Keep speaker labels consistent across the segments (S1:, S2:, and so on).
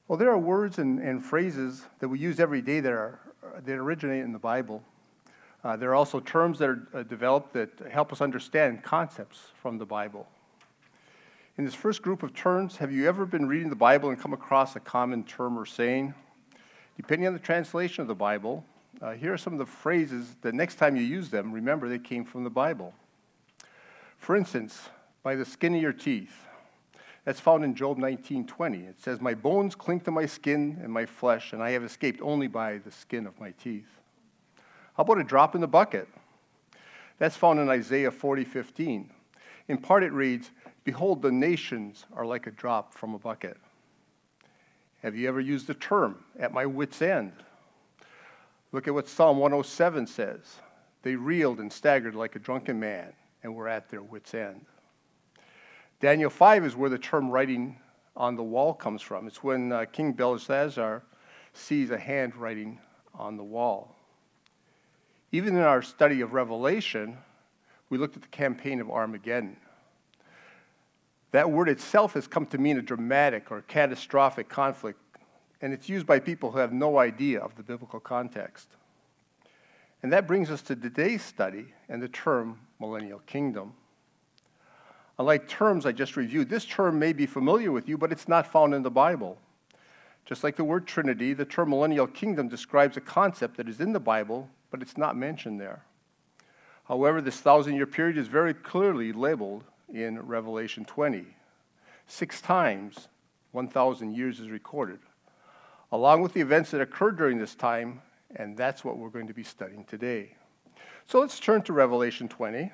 S1: Well, there are words and phrases that we use every day that originate in the Bible. There are also terms that are developed that help us understand concepts from the Bible. In this first group of terms, have you ever been reading the Bible and come across a common term or saying? Depending on the translation of the Bible, here are some of the phrases that next time you use them, remember they came from the Bible. For instance, by the skin of your teeth. That's found in Job 19:20. It says, "My bones cling to my skin and my flesh, and I have escaped only by the skin of my teeth." How about a drop in the bucket? That's found in Isaiah 40:15. In part it reads, "Behold, the nations are like a drop from a bucket." Have you ever used the term, "at my wit's end"? Look at what Psalm 107 says. "They reeled and staggered like a drunken man and were at their wit's end." Daniel 5 is where the term writing on the wall comes from. It's when King Belshazzar sees a hand writing on the wall. Even in our study of Revelation, we looked at the campaign of Armageddon. That word itself has come to mean a dramatic or catastrophic conflict, and it's used by people who have no idea of the biblical context. And that brings us to today's study and the term millennial kingdom. Unlike terms I just reviewed, this term may be familiar with you, but it's not found in the Bible. Just like the word Trinity, the term millennial kingdom describes a concept that is in the Bible, but it's not mentioned there. However, this 1,000-year period is very clearly labeled in Revelation 20. 6 times, 1,000 years is recorded, along with the events that occurred during this time, and that's what we're going to be studying today. So let's turn to Revelation 20.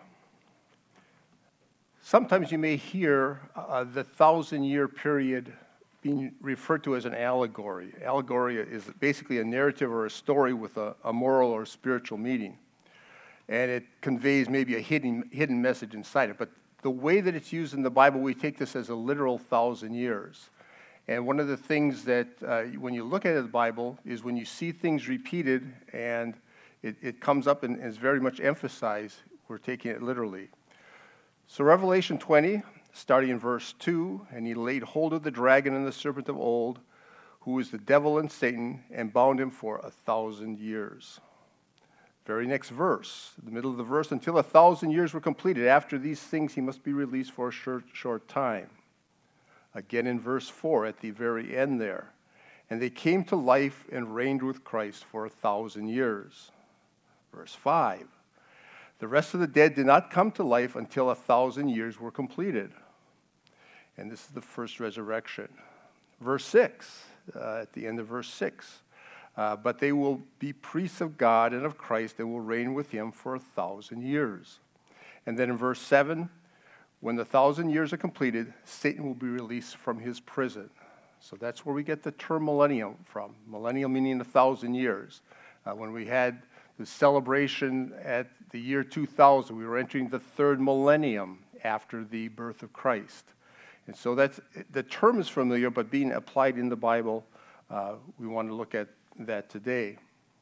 S1: Sometimes you may hear the 1,000-year period being referred to as an allegory. Allegory is basically a narrative or a story with a moral or spiritual meaning. And it conveys maybe a hidden message inside it. But the way that it's used in the Bible, we take this as a literal 1,000 years. And one of the things that, when you look at the Bible, is when you see things repeated and it comes up and is very much emphasized, we're taking it literally. So Revelation 20, starting in verse 2, "And he laid hold of the dragon and the serpent of old, who is the devil and Satan, and bound him for 1,000 years. Very next verse, the middle of the verse, "Until 1,000 years were completed. After these things he must be released for a short time." Again in verse 4, at the very end there, "And they came to life and reigned with Christ for 1,000 years. Verse 5, "The rest of the dead did not come to life until 1,000 years were completed." And this is the first resurrection. Verse 6, at the end of verse 6, "But they will be priests of God and of Christ and will reign with him for 1,000 years. And then in verse 7, "When the 1,000 years are completed, Satan will be released from his prison." So that's where we get the term millennium from. Millennium meaning 1,000 years. When we had the celebration at the year 2000, we were entering the third millennium after the birth of Christ. And so the term is familiar, but being applied in the Bible, we want to look at that today.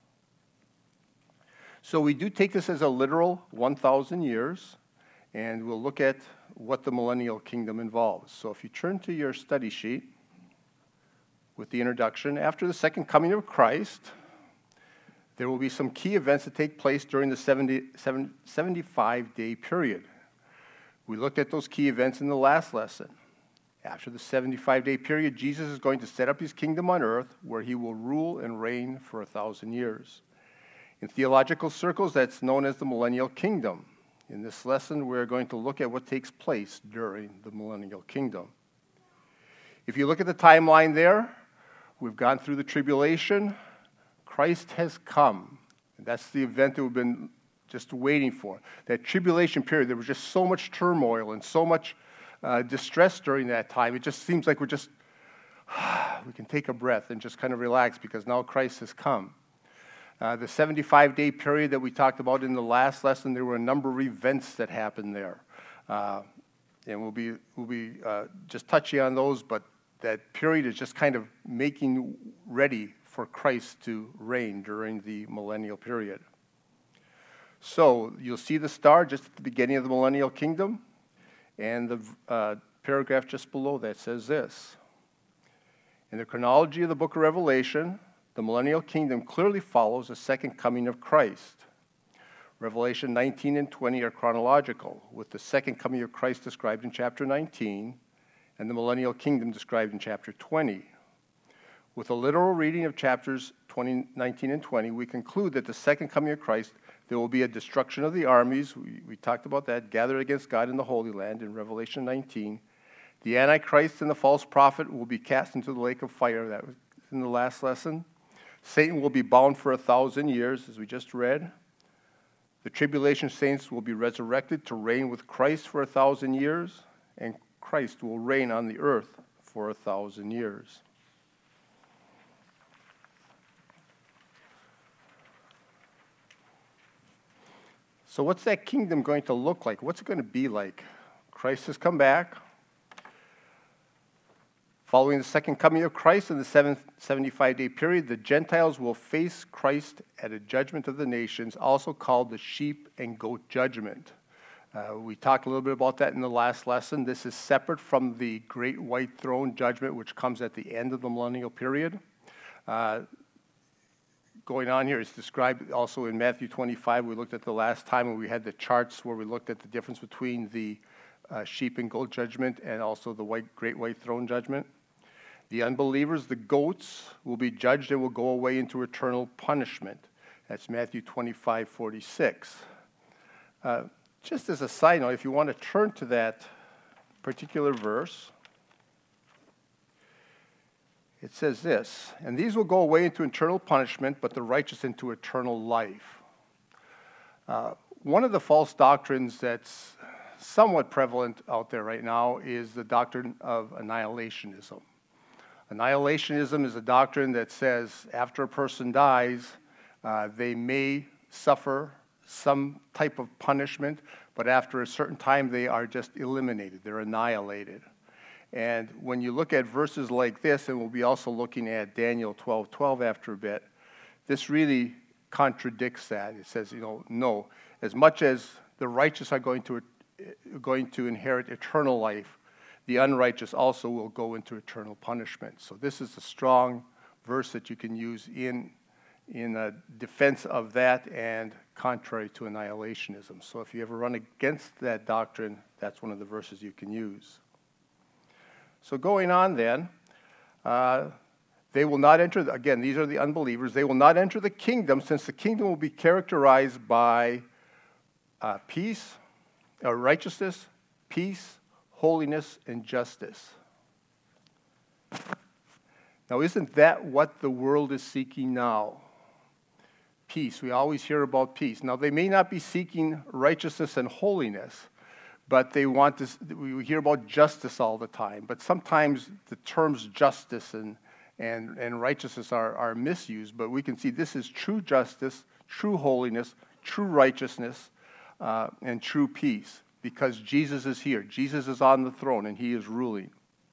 S1: So we do take this as a literal 1,000 years, and we'll look at what the millennial kingdom involves. So if you turn to your study sheet with the introduction, after the second coming of Christ, there will be some key events that take place during the 75-day period. We looked at those key events in the last lesson. After the 75-day period, Jesus is going to set up his kingdom on earth where he will rule and reign for 1,000 years. In theological circles, that's known as the millennial kingdom. In this lesson, we're going to look at what takes place during the millennial kingdom. If you look at the timeline there, we've gone through the tribulation. Christ has come. And that's the event that we've been just waiting for. That tribulation period, there was just so much turmoil and so much distress during that time. It just seems like we can take a breath and just kind of relax because now Christ has come. The 75-day period that we talked about in the last lesson, there were a number of events that happened there. And we'll be just touching on those, but that period is just kind of making ready for Christ to reign during the millennial period. So you'll see the star just at the beginning of the millennial kingdom, and the paragraph just below that says this: In the chronology of the book of Revelation, the millennial kingdom clearly follows the second coming of Christ. Revelation 19 and 20 are chronological, with the second coming of Christ described in chapter 19 and the millennial kingdom described in chapter 20. With a literal reading of chapters 19 and 20, we conclude that the second coming of Christ, there will be a destruction of the armies. We talked about that, gathered against God in the Holy Land in Revelation 19. The Antichrist and the false prophet will be cast into the lake of fire. That was in the last lesson. Satan will be bound for 1,000 years, as we just read. The tribulation saints will be resurrected to reign with Christ for 1,000 years, and Christ will reign on the earth for 1,000 years. So what's that kingdom going to look like? What's it going to be like? Christ has come back. Following the second coming of Christ in the 75-day period, the Gentiles will face Christ at a judgment of the nations, also called the sheep and goat judgment. We talked a little bit about that in the last lesson. This is separate from the great white throne judgment, which comes at the end of the millennial period. Going on here, it's described also in Matthew 25. We looked at the last time when we had the charts where we looked at the difference between the sheep and goat judgment and also the great white throne judgment. The unbelievers, the goats, will be judged and will go away into eternal punishment. That's Matthew 25:46. Just as a side note, if you want to turn to that particular verse, it says this, "And these will go away into eternal punishment, but the righteous into eternal life." One of the false doctrines that's somewhat prevalent out there right now is the doctrine of annihilationism. Annihilationism is a doctrine that says after a person dies, they may suffer some type of punishment, but after a certain time they are just eliminated, they're annihilated. And when you look at verses like this, and we'll be also looking at Daniel 12:12 after a bit, this really contradicts that. It says, no, as much as the righteous are going to inherit eternal life, the unrighteous also will go into eternal punishment. So this is a strong verse that you can use in defense of that and contrary to annihilationism. So if you ever run against that doctrine, that's one of the verses you can use. So going on then, they will not enter, again, these are the unbelievers, they will not enter the kingdom, since the kingdom will be characterized by peace, righteousness, peace, holiness, and justice. Now, isn't that what the world is seeking now? Peace. We always hear about peace. Now, they may not be seeking righteousness and holiness, but they want to. We hear about justice all the time. But sometimes the terms justice and righteousness are misused. But we can see this is true justice, true holiness, true righteousness, and true peace. Because Jesus is here. Jesus is on the throne, and he is ruling.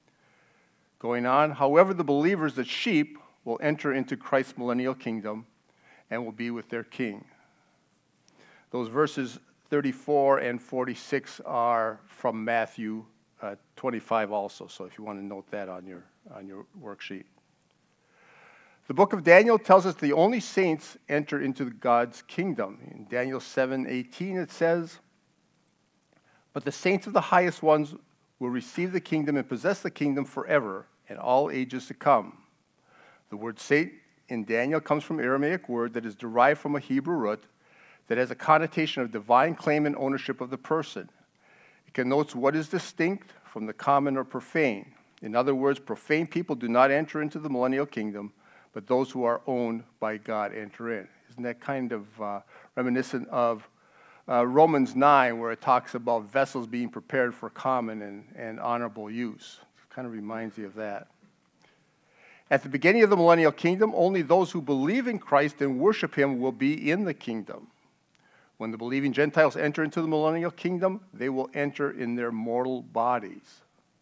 S1: Going on, however, the believers, the sheep, will enter into Christ's millennial kingdom and will be with their king. Those verses 34 and 46 are from Matthew 25 also, so if you want to note that on your worksheet. The book of Daniel tells us the only saints enter into God's kingdom. In Daniel 7:18 it says, "But the saints of the highest ones will receive the kingdom and possess the kingdom forever and all ages to come." The word saint in Daniel comes from an Aramaic word that is derived from a Hebrew root that has a connotation of divine claim and ownership of the person. It connotes what is distinct from the common or profane. In other words, profane people do not enter into the millennial kingdom, but those who are owned by God enter in. Isn't that kind of reminiscent of Romans 9, where it talks about vessels being prepared for common and honorable use? It kind of reminds you of that. At the beginning of the millennial kingdom, only those who believe in Christ and worship him will be in the kingdom. When the believing Gentiles enter into the millennial kingdom, they will enter in their mortal bodies.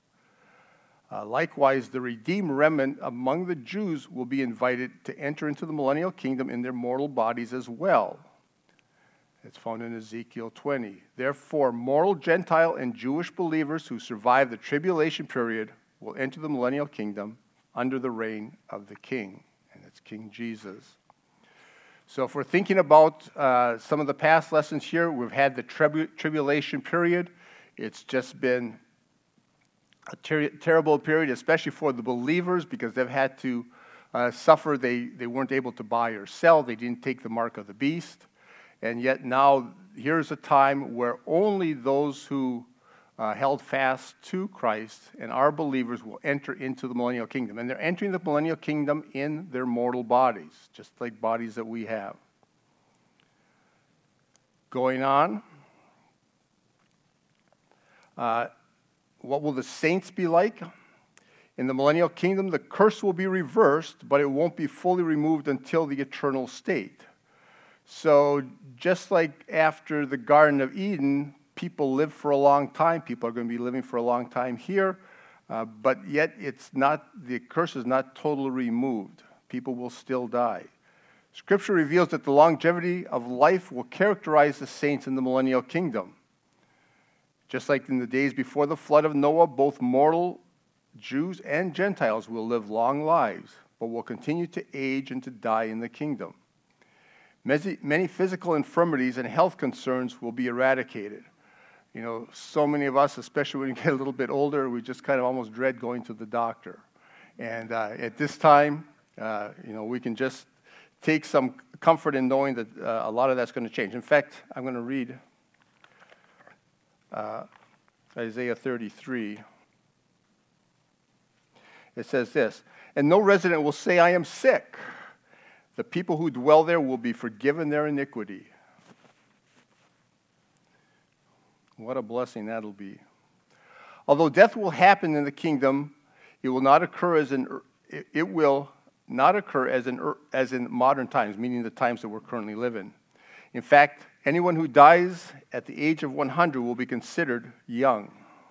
S1: Likewise, the redeemed remnant among the Jews will be invited to enter into the millennial kingdom in their mortal bodies as well. It's found in Ezekiel 20. Therefore, mortal Gentile and Jewish believers who survive the tribulation period will enter the millennial kingdom under the reign of the King, and it's King Jesus. So if we're thinking about some of the past lessons here, we've had the tribulation period. It's just been a terrible period, especially for the believers, because they've had to suffer. They weren't able to buy or sell. They didn't take the mark of the beast. And yet now here's a time where only those who held fast to Christ and are believers will enter into the millennial kingdom. And they're entering the millennial kingdom in their mortal bodies, just like bodies that we have. Going on, what will the saints be like? In the millennial kingdom, the curse will be reversed, but it won't be fully removed until the eternal state. So just like after the Garden of Eden, people live for a long time. People are going to be living for a long time here, but yet the curse is not totally removed. People will still die. Scripture reveals that the longevity of life will characterize the saints in the millennial kingdom. Just like in the days before the flood of Noah, both mortal Jews and Gentiles will live long lives, but will continue to age and to die in the kingdom. Many physical infirmities and health concerns will be eradicated. You know, so many of us, especially when you get a little bit older, we just kind of almost dread going to the doctor. And at this time, we can just take some comfort in knowing that a lot of that's going to change. In fact, I'm going to read Isaiah 33. It says this, "And no resident will say, 'I am sick.' The people who dwell there will be forgiven their iniquity." What a blessing that'll be. Although death will happen in the kingdom, it will not occur as in modern times, meaning the times that we're currently living. In fact, anyone who dies at the age of 100 will be considered young.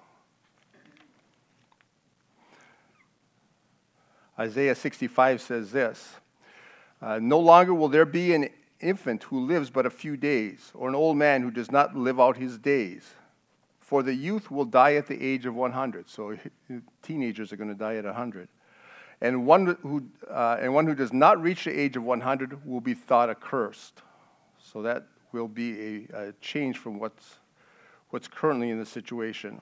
S1: Isaiah 65 says this, "No longer will there be an infant who lives but a few days, or an old man who does not live out his days. For the youth will die at the age of 100. So teenagers are going to die at 100. And one who does not reach the age of 100 will be thought accursed. So that will be a change from what's currently in the situation.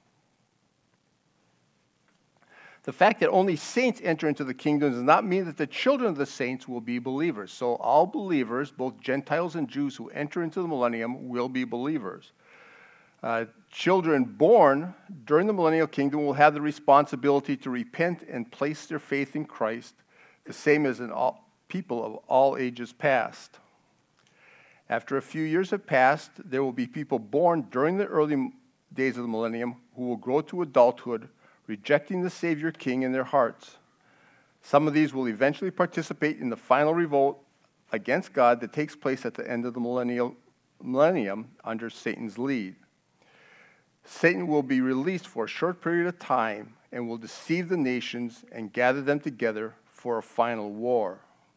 S1: The fact that only saints enter into the kingdom does not mean that the children of the saints will be believers. So all believers, both Gentiles and Jews who enter into the millennium, will be believers. Children born during the millennial kingdom will have the responsibility to repent and place their faith in Christ, the same as in all people of all ages past. After a few years have passed, there will be people born during the early days of the millennium who will grow to adulthood, rejecting the Savior King in their hearts. Some of these will eventually participate in the final revolt against God that takes place at the end of the millennium under Satan's lead. Satan will be released for a short period of time and will deceive the nations and gather them together for a final war.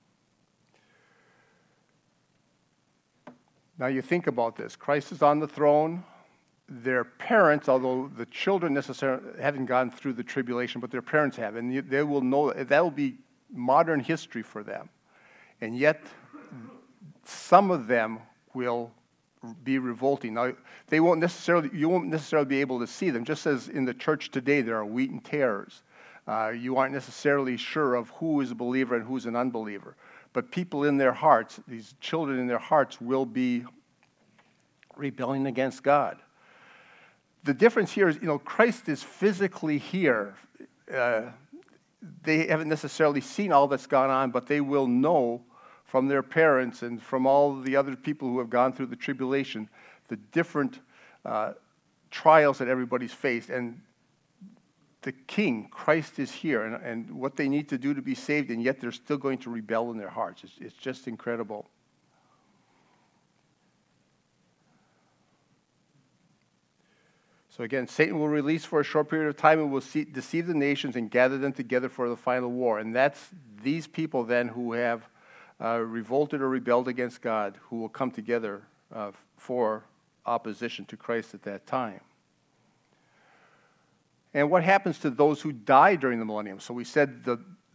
S1: Now you think about this. Christ is on the throne. Their parents, although the children necessarily haven't gone through the tribulation, but their parents have, and they will know that will be modern history for them. And yet, some of them will be revolting. Now, you won't necessarily be able to see them. Just as in the church today, there are wheat and tares. You aren't necessarily sure of who is a believer and who's an unbeliever. But people in their hearts, these children in their hearts, will be rebelling against God. The difference here is, Christ is physically here. They haven't necessarily seen all that's gone on, but they will know from their parents and from all the other people who have gone through the tribulation, the different trials that everybody's faced. And the King, Christ, is here, and what they need to do to be saved, and yet they're still going to rebel in their hearts. It's just incredible. So again, Satan will release for a short period of time and will deceive the nations and gather them together for the final war. And that's these people then who have revolted or rebelled against God, who will come together for opposition to Christ at that time. And what happens to those who die during the millennium? So we said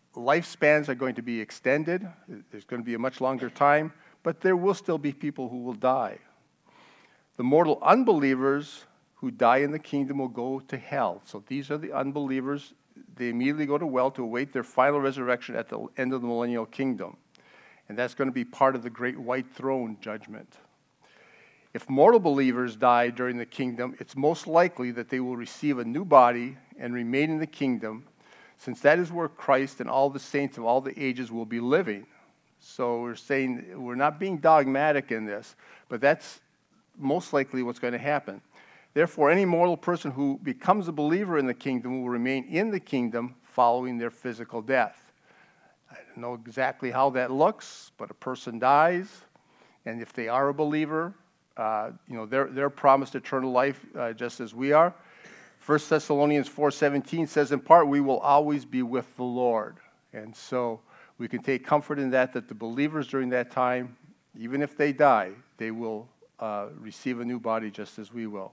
S1: lifespans are going to be extended. There's going to be a much longer time, but there will still be people who will die. The mortal unbelievers who die in the kingdom will go to hell. So these are the unbelievers. They immediately go to hell to await their final resurrection at the end of the millennial kingdom. And that's going to be part of the great white throne judgment. If mortal believers die during the kingdom, it's most likely that they will receive a new body and remain in the kingdom, since that is where Christ and all the saints of all the ages will be living. So we're saying we're not being dogmatic in this, but that's most likely what's going to happen. Therefore, any mortal person who becomes a believer in the kingdom will remain in the kingdom following their physical death. I don't know exactly how that looks, but a person dies, and if they are a believer, they're promised eternal life just as we are. 1 Thessalonians 4:17 says, in part, we will always be with the Lord. And so we can take comfort in that the believers during that time, even if they die, they will receive a new body just as we will.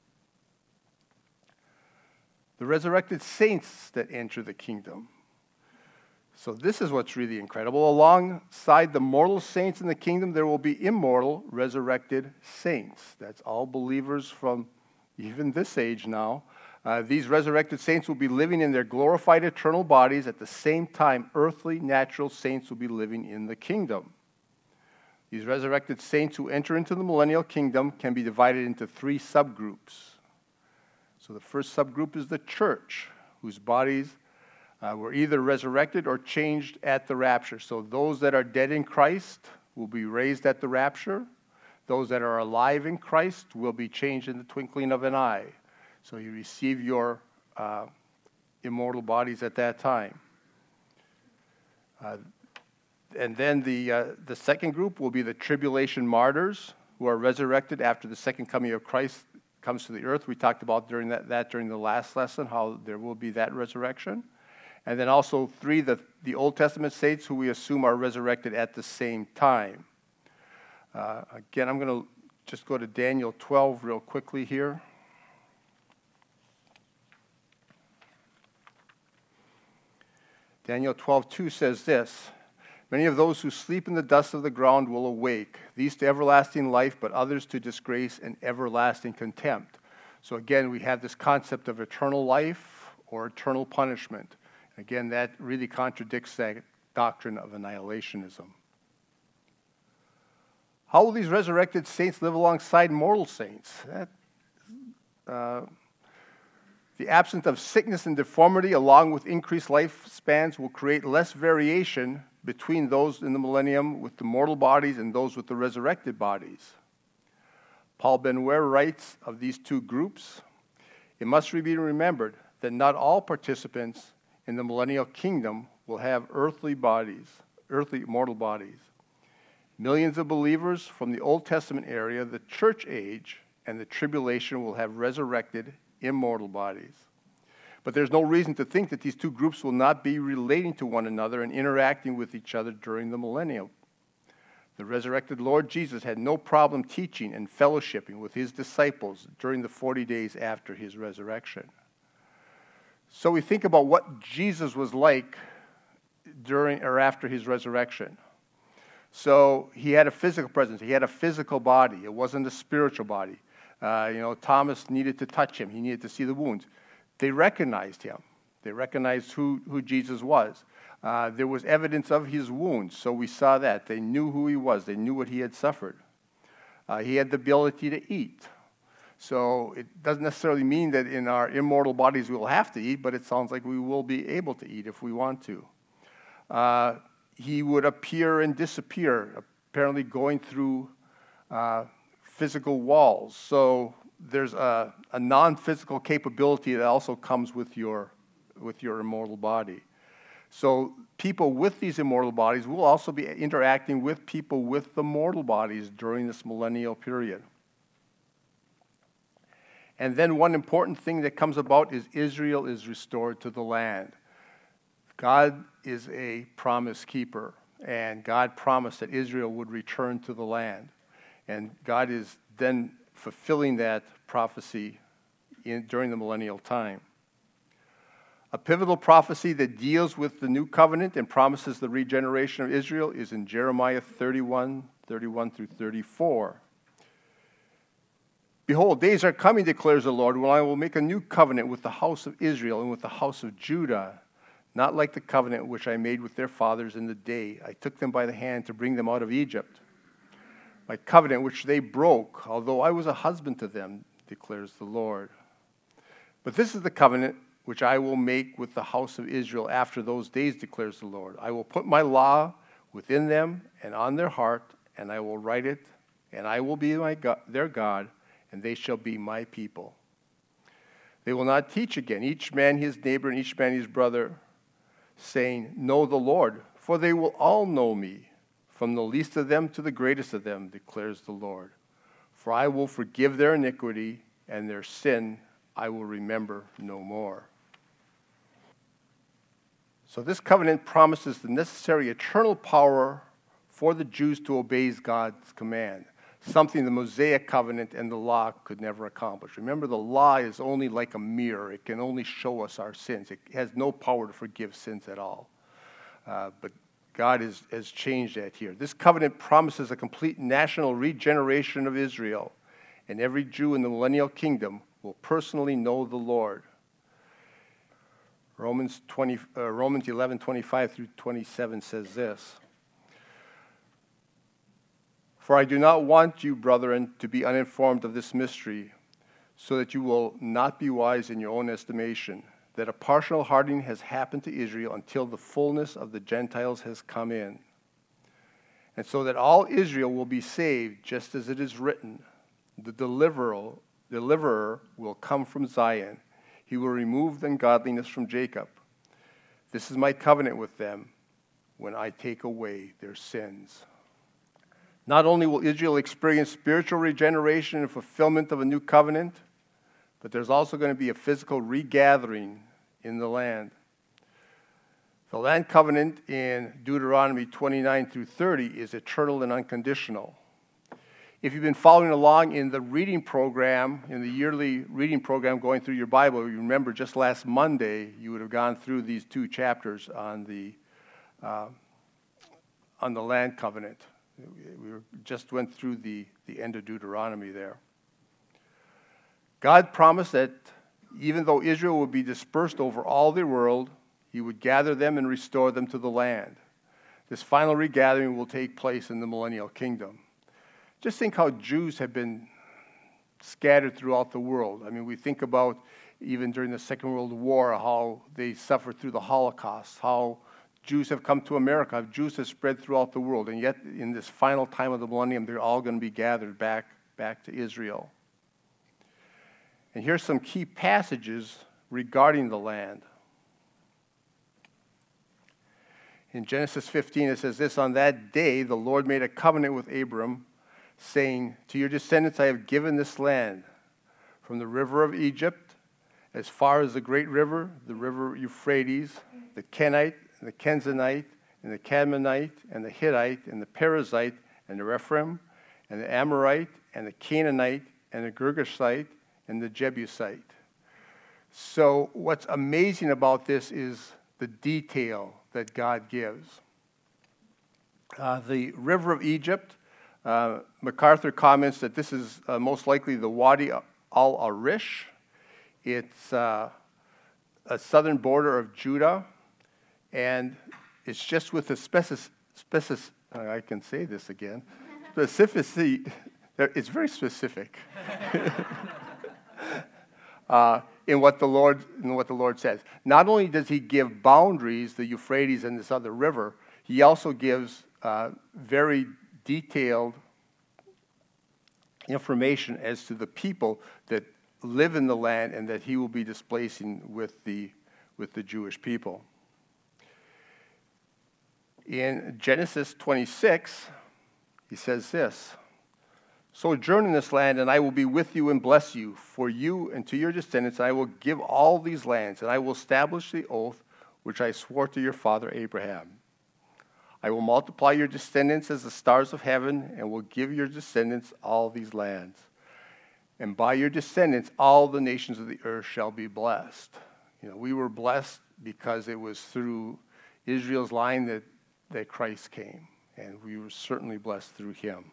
S1: The resurrected saints that enter the kingdom. So this is what's really incredible. Alongside the mortal saints in the kingdom, there will be immortal, resurrected saints. That's all believers from even this age now. These resurrected saints will be living in their glorified eternal bodies. At the same time, earthly, natural saints will be living in the kingdom. These resurrected saints who enter into the millennial kingdom can be divided into three subgroups. So the first subgroup is the church, whose bodies were either resurrected or changed at the rapture. So those that are dead in Christ will be raised at the rapture. Those that are alive in Christ will be changed in the twinkling of an eye. So you receive your immortal bodies at that time. And then the second group will be the tribulation martyrs, who are resurrected after the second coming of Christ comes to the earth. We talked about during the last lesson, how there will be that resurrection. And then also the Old Testament saints who we assume are resurrected at the same time. Again, I'm going to just go to Daniel 12 real quickly here. Daniel 12:2 says this, many of those who sleep in the dust of the ground will awake, these to everlasting life, but others to disgrace and everlasting contempt. So again, we have this concept of eternal life or eternal punishment. Again, that really contradicts that doctrine of annihilationism. How will these resurrected saints live alongside mortal saints? The absence of sickness and deformity, along with increased lifespans, will create less variation between those in the millennium with the mortal bodies and those with the resurrected bodies. Paul Ben-Ware writes of these two groups, it must be remembered that not all participants in the millennial kingdom will have earthly mortal bodies. Millions of believers from the Old Testament era, the church age, and the tribulation will have resurrected immortal bodies. But there's no reason to think that these two groups will not be relating to one another and interacting with each other during the millennium. The resurrected Lord Jesus had no problem teaching and fellowshipping with his disciples during the 40 days after his resurrection. So we think about what Jesus was like during or after his resurrection. So he had a physical presence. He had a physical body. It wasn't a spiritual body. Thomas needed to touch him. He needed to see the wounds. They recognized him. They recognized who Jesus was. There was evidence of his wounds, so we saw that. They knew who he was. They knew what he had suffered. He had the ability to eat. So it doesn't necessarily mean that in our immortal bodies we will have to eat, but it sounds like we will be able to eat if we want to. He would appear and disappear, apparently going through physical walls. So there's a non-physical capability that also comes with your immortal body. So people with these immortal bodies will also be interacting with people with the mortal bodies during this millennial period. And then one important thing that comes about is Israel is restored to the land. God is a promise keeper, and God promised that Israel would return to the land. And God is then fulfilling that prophecy during the millennial time. A pivotal prophecy that deals with the new covenant and promises the regeneration of Israel is in Jeremiah 31 through 34. Behold, days are coming, declares the Lord, when I will make a new covenant with the house of Israel and with the house of Judah, not like the covenant which I made with their fathers in the day I took them by the hand to bring them out of Egypt. My covenant which they broke, although I was a husband to them, declares the Lord. But this is the covenant which I will make with the house of Israel after those days, declares the Lord. I will put my law within them and on their heart, and I will write it, and I will be their God, and they shall be my people. They will not teach again, each man his neighbor and each man his brother, saying, Know the Lord, for they will all know me, from the least of them to the greatest of them, declares the Lord. For I will forgive their iniquity, and their sin I will remember no more. So this covenant promises the necessary eternal power for the Jews to obey God's command, something the Mosaic covenant and the law could never accomplish. Remember, the law is only like a mirror. It can only show us our sins. It has no power to forgive sins at all. But God has changed that here. This covenant promises a complete national regeneration of Israel, and every Jew in the millennial kingdom will personally know the Lord. Romans 11:25 through 27 says this. For I do not want you, brethren, to be uninformed of this mystery, so that you will not be wise in your own estimation, that a partial hardening has happened to Israel until the fullness of the Gentiles has come in. And so that all Israel will be saved, just as it is written, the deliverer will come from Zion. He will remove the ungodliness from Jacob. This is my covenant with them when I take away their sins. Not only will Israel experience spiritual regeneration and fulfillment of a new covenant, but there's also going to be a physical regathering in the land. The land covenant in Deuteronomy 29 through 30 is eternal and unconditional. If you've been following along in the reading program, in the yearly reading program going through your Bible, you remember just last Monday you would have gone through these two chapters on the land covenant. We just went through the end of Deuteronomy there. God promised that even though Israel would be dispersed over all the world, he would gather them and restore them to the land. This final regathering will take place in the millennial kingdom. Just think how Jews have been scattered throughout the world. I mean, we think about even during the Second World War, how they suffered through the Holocaust, how Jews have come to America, how Jews have spread throughout the world, and yet in this final time of the millennium, they're all going to be gathered back to Israel. And here's some key passages regarding the land. In Genesis 15, it says this, On that day, the Lord made a covenant with Abram, saying, To your descendants I have given this land, from the river of Egypt, as far as the great river, the river Euphrates, the Kenite, and the Kenzanite, and the Cadmonite, and the Hittite, and the Perizzite, and the Rephaim, and the Amorite, and the Canaanite, and the Girgashite, and the Jebusite. So what's amazing about this is the detail that God gives. The river of Egypt, MacArthur comments that this is most likely the Wadi al-Arish. It's a southern border of Judah, and it's just with the I can say this again, specificity. It's very specific in what the Lord says. Not only does he give boundaries, the Euphrates and this other river, he also gives very detailed information as to the people that live in the land and that he will be displacing with the Jewish people. In Genesis 26, he says this, Sojourn in this land, and I will be with you and bless you. For you and to your descendants I will give all these lands, and I will establish the oath which I swore to your father Abraham. I will multiply your descendants as the stars of heaven, and will give your descendants all these lands. And by your descendants all the nations of the earth shall be blessed. We were blessed because it was through Israel's line that Christ came, and we were certainly blessed through him.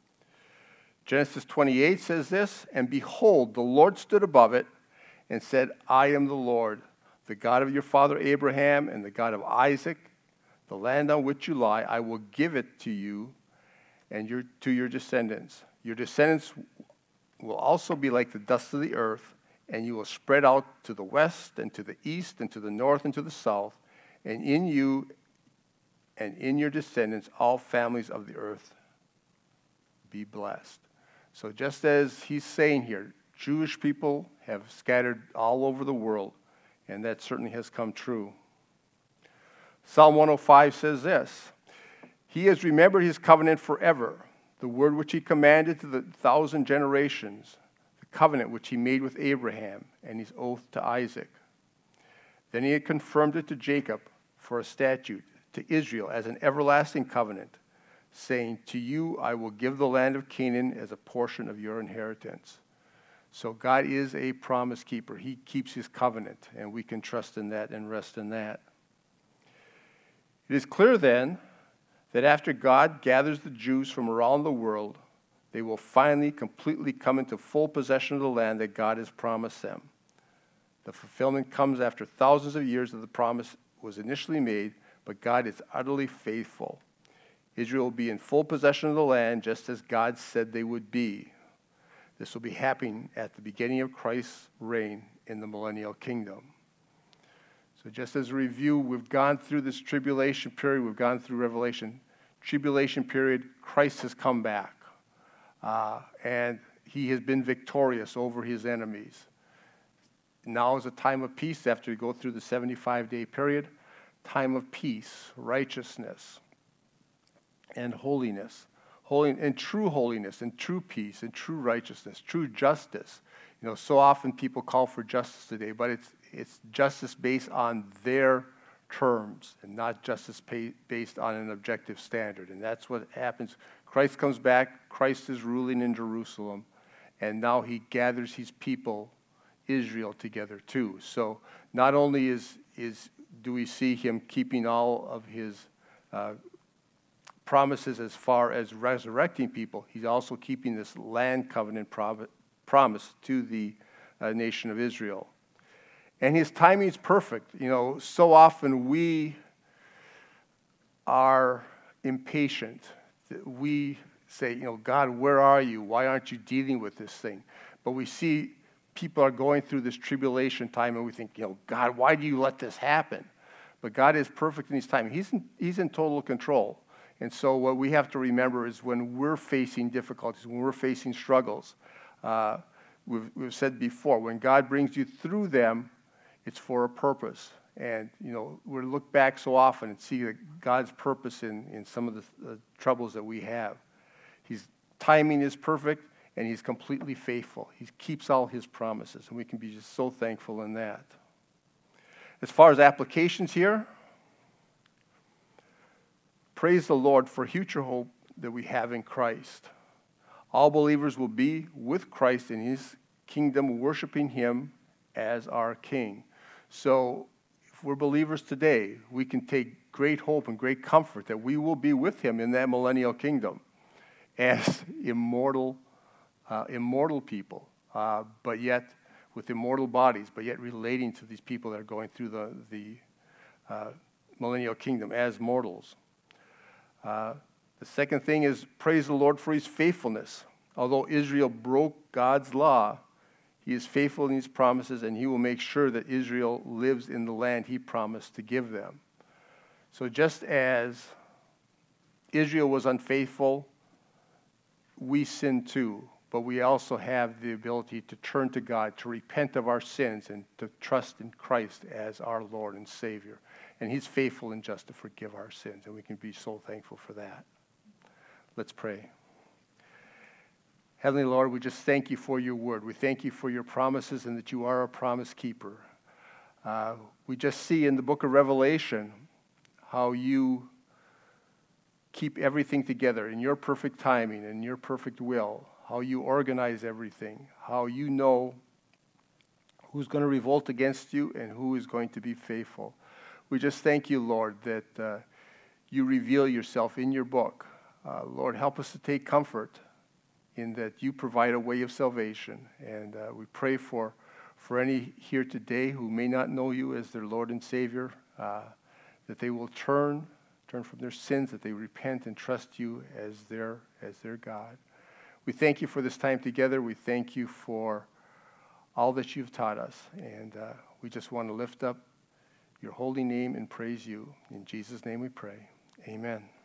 S1: Genesis 28 says this, "And behold, the Lord stood above it and said, I am the Lord, the God of your father Abraham and the God of Isaac. The land on which you lie, I will give it to you and to your descendants. Your descendants will also be like the dust of the earth, and you will spread out to the west and to the east and to the north and to the south, and in you and in your descendants all families of the earth be blessed." So just as he's saying here, Jewish people have scattered all over the world, and that certainly has come true. Psalm 105 says this, "He has remembered his covenant forever, the word which he commanded to the 1,000 generations, the covenant which he made with Abraham and his oath to Isaac. Then he had confirmed it to Jacob for a statute, to Israel as an everlasting covenant, saying, to you I will give the land of Canaan as a portion of your inheritance." So God is a promise keeper. He keeps his covenant, and we can trust in that and rest in that. It is clear then that after God gathers the Jews from around the world, they will finally completely come into full possession of the land that God has promised them. The fulfillment comes after thousands of years that the promise was initially made, but God is utterly faithful. Israel will be in full possession of the land just as God said they would be. This will be happening at the beginning of Christ's reign in the millennial kingdom. So just as a review, we've gone through this tribulation period, we've gone through Revelation. Tribulation period, Christ has come back. And he has been victorious over his enemies. Now is a time of peace after we go through the 75-day period. Time of peace, righteousness, and holiness. And true holiness, and true peace, and true righteousness, true justice. So often people call for justice today, but it's justice based on their terms and not justice based on an objective standard. And that's what happens. Christ comes back. Christ is ruling in Jerusalem, and now he gathers his people, Israel, together too. So not only do we see him keeping all of his promises as far as resurrecting people, he's also keeping this land covenant promise to the nation of Israel. And his timing is perfect. So often we are impatient. We say, God, where are you? Why aren't you dealing with this thing? But we see people are going through this tribulation time, and we think, God, why do you let this happen? But God is perfect in his timing. He's in total control. And so what we have to remember is when we're facing difficulties, when we're facing struggles, we've said before, when God brings you through them, it's for a purpose. And, we look back so often and see God's purpose in some of the troubles that we have. His timing is perfect, and he's completely faithful. He keeps all his promises, and we can be just so thankful in that. As far as applications here, praise the Lord for future hope that we have in Christ. All believers will be with Christ in his kingdom, worshiping him as our King. So if we're believers today, we can take great hope and great comfort that we will be with him in that millennial kingdom as immortal people, but yet with immortal bodies, but yet relating to these people that are going through the millennial kingdom as mortals. The second thing is praise the Lord for his faithfulness. Although Israel broke God's law, he is faithful in his promises, and he will make sure that Israel lives in the land he promised to give them. So just as Israel was unfaithful, we sin too, but we also have the ability to turn to God, to repent of our sins, and to trust in Christ as our Lord and Savior. And he's faithful and just to forgive our sins, and we can be so thankful for that. Let's pray. Heavenly Lord, we just thank you for your word. We thank you for your promises and that you are a promise keeper. We just see in the book of Revelation how you keep everything together in your perfect timing and your perfect will, how you organize everything, how you know who's going to revolt against you, and who is going to be faithful. We just thank you, Lord, that you reveal yourself in your book. Lord, help us to take comfort in that you provide a way of salvation. And we pray for any here today who may not know you as their Lord and Savior, that they will turn from their sins, that they repent and trust you as their God. We thank you for this time together. We thank you for all that you've taught us. And we just want to lift up your holy name and praise you. In Jesus' name we pray. Amen.